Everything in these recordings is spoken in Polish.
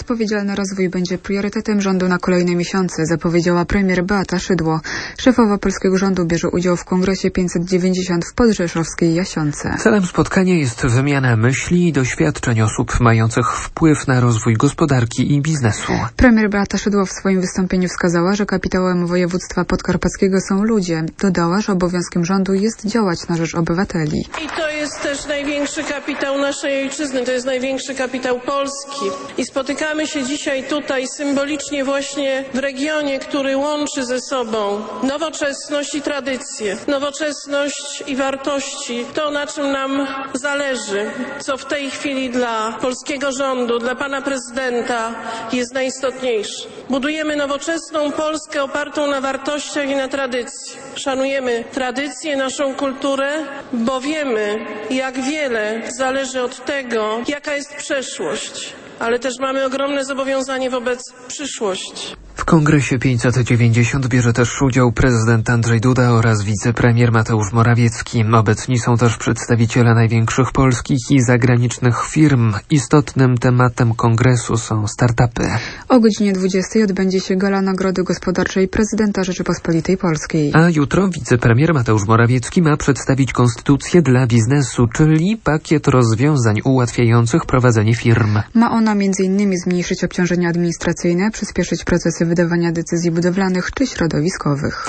Odpowiedzialny rozwój będzie priorytetem rządu na kolejne miesiące, zapowiedziała premier Beata Szydło. Szefowa polskiego rządu bierze udział w Kongresie 590 w podrzeszowskiej Jasionce. Celem spotkania jest wymiana myśli i doświadczeń osób mających wpływ na rozwój gospodarki i biznesu. Premier Beata Szydło w swoim wystąpieniu wskazała, że kapitałem województwa podkarpackiego są ludzie. Dodała, że obowiązkiem rządu jest działać na rzecz obywateli. I to jest też największy kapitał naszej ojczyzny, to jest największy kapitał Polski. I spotykamy się dzisiaj tutaj symbolicznie właśnie w regionie, który łączy ze sobą nowoczesność i tradycję, nowoczesność i wartości. To, na czym nam zależy, co w tej chwili dla polskiego rządu, dla pana prezydenta jest najistotniejsze. Budujemy nowoczesną Polskę opartą na wartościach i na tradycji. Szanujemy tradycję, naszą kulturę, bo wiemy, jak wiele zależy od tego, jaka jest przeszłość, ale też mamy ogromne zobowiązanie wobec przyszłości. W Kongresie 590 bierze też udział prezydent Andrzej Duda oraz wicepremier Mateusz Morawiecki. Obecni są też przedstawiciele największych polskich i zagranicznych firm. Istotnym tematem kongresu są startupy. O godzinie 20 odbędzie się gala Nagrody Gospodarczej Prezydenta Rzeczypospolitej Polskiej. A jutro wicepremier Mateusz Morawiecki ma przedstawić konstytucję dla biznesu, czyli pakiet rozwiązań ułatwiających prowadzenie firm. Ma ona m.in. zmniejszyć obciążenia administracyjne, przyspieszyć procesy wydawania decyzji budowlanych czy środowiskowych.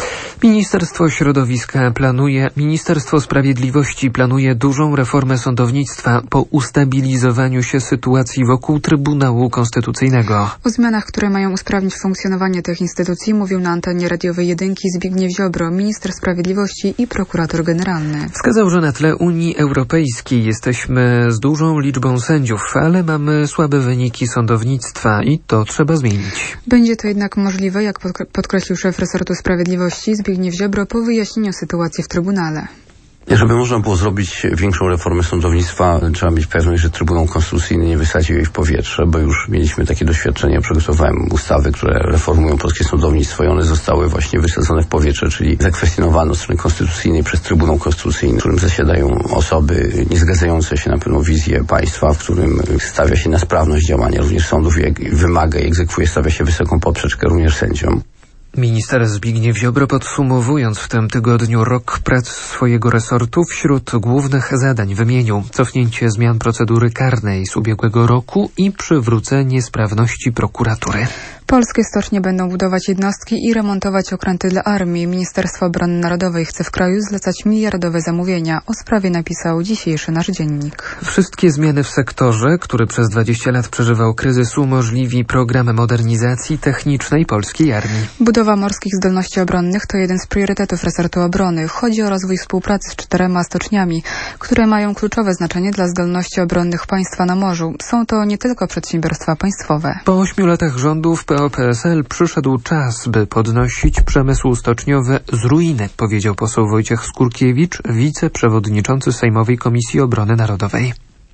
Ministerstwo Sprawiedliwości planuje dużą reformę sądownictwa po ustabilizowaniu się sytuacji wokół Trybunału Konstytucyjnego. O zmianach, które mają usprawnić funkcjonowanie tych instytucji, mówił na antenie radiowej Jedynki Zbigniew Ziobro, minister sprawiedliwości i prokurator generalny. Wskazał, że na tle Unii Europejskiej jesteśmy z dużą liczbą sędziów, ale mamy słabe wyniki sądownictwa i to trzeba zmienić. Będzie to jednak możliwe, jak podkreślił szef resortu sprawiedliwości Zbigniew Ziobro po wyjaśnieniu sytuacji w Trybunale. Żeby można było zrobić większą reformę sądownictwa, trzeba mieć pewność, że Trybunał Konstytucyjny nie wysadził jej w powietrze, bo już mieliśmy takie doświadczenia. Przygotowałem ustawy, które reformują polskie sądownictwo i one zostały właśnie wysadzone w powietrze, czyli zakwestionowano od strony konstytucyjnej przez Trybunał Konstytucyjny, w którym zasiadają osoby nie zgadzające się na pewną wizję państwa, w którym stawia się na sprawność działania również sądów i wymaga i egzekwuje, stawia się wysoką poprzeczkę również sędziom. Minister Zbigniew Ziobro, podsumowując w tym tygodniu rok prac swojego resortu, wśród głównych zadań wymienił cofnięcie zmian procedury karnej z ubiegłego roku i przywrócenie sprawności prokuratury. Polskie stocznie będą budować jednostki i remontować okręty dla armii. Ministerstwo Obrony Narodowej chce w kraju zlecać miliardowe zamówienia. O sprawie napisał dzisiejszy nasz dziennik. Wszystkie zmiany w sektorze, który przez 20 lat przeżywał kryzys, umożliwi program modernizacji technicznej polskiej armii. Budowa morskich zdolności obronnych to jeden z priorytetów resortu obrony. Chodzi o rozwój współpracy z 4 stoczniami, które mają kluczowe znaczenie dla zdolności obronnych państwa na morzu. Są to nie tylko przedsiębiorstwa państwowe. Po 8 latach rządów PO-PSL przyszedł czas, by podnosić przemysł stoczniowy z ruiny, powiedział poseł Wojciech Skurkiewicz, wiceprzewodniczący Sejmowej Komisji Obrony Narodowej.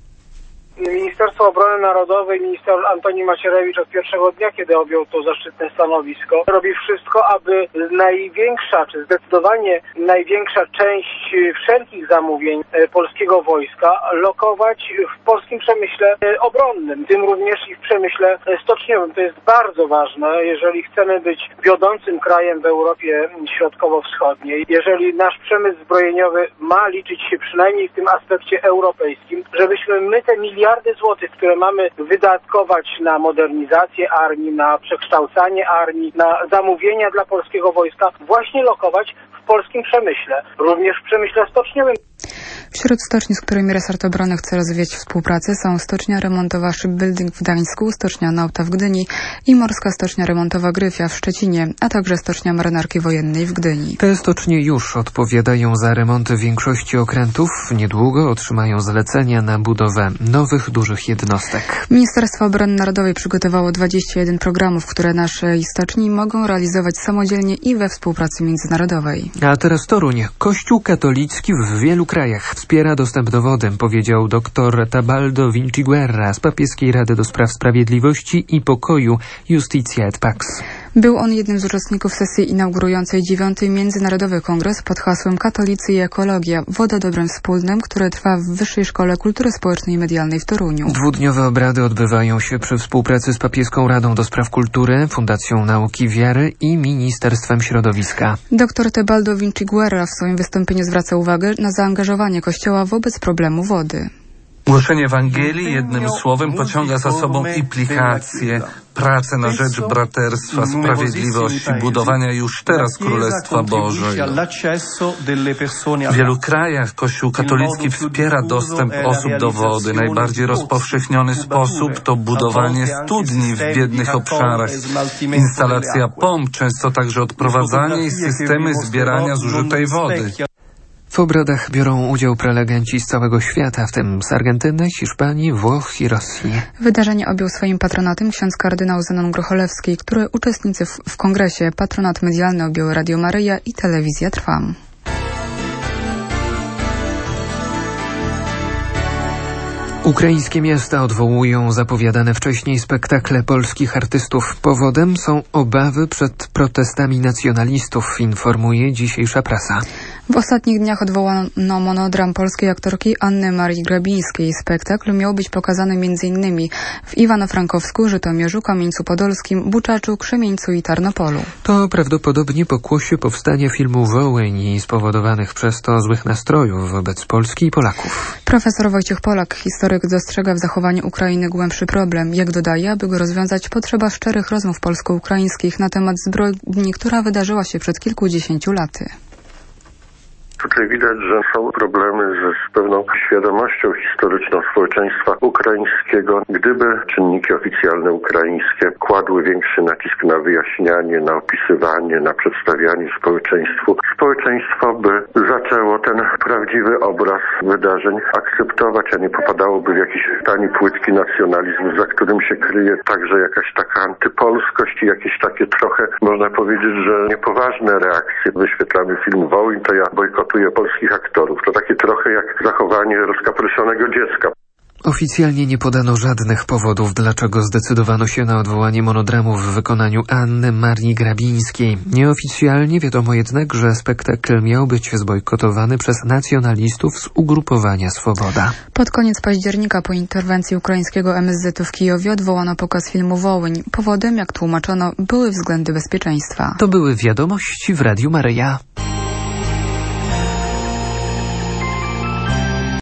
Ministerstwo Obrony Narodowej, minister Antoni Macierewicz od pierwszego dnia, kiedy objął to zaszczytne stanowisko, robi wszystko, aby największa, czy zdecydowanie największa część wszelkich zamówień polskiego wojska lokować w polskim przemyśle obronnym, tym również i w przemyśle stoczniowym. To jest bardzo ważne, jeżeli chcemy być wiodącym krajem w Europie Środkowo-Wschodniej, jeżeli nasz przemysł zbrojeniowy ma liczyć się przynajmniej w tym aspekcie europejskim, żebyśmy my te miliardy złotych, które mamy wydatkować na modernizację armii, na przekształcanie armii, na zamówienia dla polskiego wojska, właśnie lokować w polskim przemyśle, również w przemyśle stoczniowym. Wśród stoczni, z którymi resort obrony chce rozwijać współpracę, są stocznia remontowa Shipbuilding w Gdańsku, stocznia Nauta w Gdyni i morska stocznia remontowa Gryfia w Szczecinie, a także stocznia marynarki wojennej w Gdyni. Te stocznie już odpowiadają za remonty większości okrętów. Niedługo otrzymają zlecenia na budowę nowych, dużych jednostek. Ministerstwo Obrony Narodowej przygotowało 21 programów, które nasze stoczni mogą realizować samodzielnie i we współpracy międzynarodowej. A teraz Toruń. Kościół katolicki w wielu krajach wspiera dostęp do wody, powiedział dr Tabaldo Vinciguerra z Papieskiej Rady do Spraw Sprawiedliwości i Pokoju Justitia et Pax. Był on jednym z uczestników sesji inaugurującej 9. Międzynarodowy Kongres pod hasłem Katolicy i ekologia. Woda dobrem wspólnym, które trwa w Wyższej Szkole Kultury Społecznej i Medialnej w Toruniu. Dwudniowe obrady odbywają się przy współpracy z Papieską Radą do Spraw Kultury, Fundacją Nauki Wiary i Ministerstwem Środowiska. Dr Tebaldo Vinci Guerra w swoim wystąpieniu zwraca uwagę na zaangażowanie Kościoła wobec problemu wody. Głoszenie Ewangelii jednym słowem pociąga za sobą implikacje, pracę na rzecz braterstwa, sprawiedliwości, budowania już teraz Królestwa Bożego. W wielu krajach Kościół katolicki wspiera dostęp osób do wody. Najbardziej rozpowszechniony sposób to budowanie studni w biednych obszarach, instalacja pomp, często także odprowadzanie i systemy zbierania zużytej wody. W obradach biorą udział prelegenci z całego świata, w tym z Argentyny, Hiszpanii, Włoch i Rosji. Wydarzenie objął swoim patronatem ksiądz kardynał Zenon Grocholewski, który uczestnicy w kongresie. Patronat medialny objął Radio Maryja i Telewizja Trwam. Ukraińskie miasta odwołują zapowiadane wcześniej spektakle polskich artystów. Powodem są obawy przed protestami nacjonalistów, informuje dzisiejsza prasa. W ostatnich dniach odwołano monodram polskiej aktorki Anny Marii Grabińskiej. Spektakl miał być pokazany m.in. w Iwano-Frankowsku, Żytomierzu, Kamieńcu Podolskim, Buczaczu, Krzemieńcu i Tarnopolu. To prawdopodobnie pokłosie powstania filmu Wołyń i spowodowanych przez to złych nastrojów wobec Polski i Polaków. Profesor Wojciech Polak, historyk, dostrzega w zachowaniu Ukrainy głębszy problem. Jak dodaje, aby go rozwiązać, potrzeba szczerych rozmów polsko-ukraińskich na temat zbrodni, która wydarzyła się przed kilkudziesięciu laty. Tutaj widać, że są problemy z pewną świadomością historyczną społeczeństwa ukraińskiego. Gdyby czynniki oficjalne ukraińskie kładły większy nacisk na wyjaśnianie, na opisywanie, na przedstawianie społeczeństwu, społeczeństwo by zaczęło ten prawdziwy obraz wydarzeń akceptować, a nie popadałoby w jakiś tani, płytki nacjonalizm, za którym się kryje także jakaś taka antypolskość i jakieś takie trochę, można powiedzieć, że niepoważne reakcje. Wyświetlamy film Wołyń, to ja bojkotuję polskich aktorów. To takie trochę jak zachowanie rozkapryszonego dziecka. Oficjalnie nie podano żadnych powodów, dlaczego zdecydowano się na odwołanie monodramu w wykonaniu Anny Marii Grabińskiej. Nieoficjalnie wiadomo jednak, że spektakl miał być zbojkotowany przez nacjonalistów z ugrupowania Swoboda. Pod koniec października po interwencji ukraińskiego MSZ-u w Kijowie odwołano pokaz filmu Wołyń. Powodem, jak tłumaczono, były względy bezpieczeństwa. To były wiadomości w Radiu Maryja.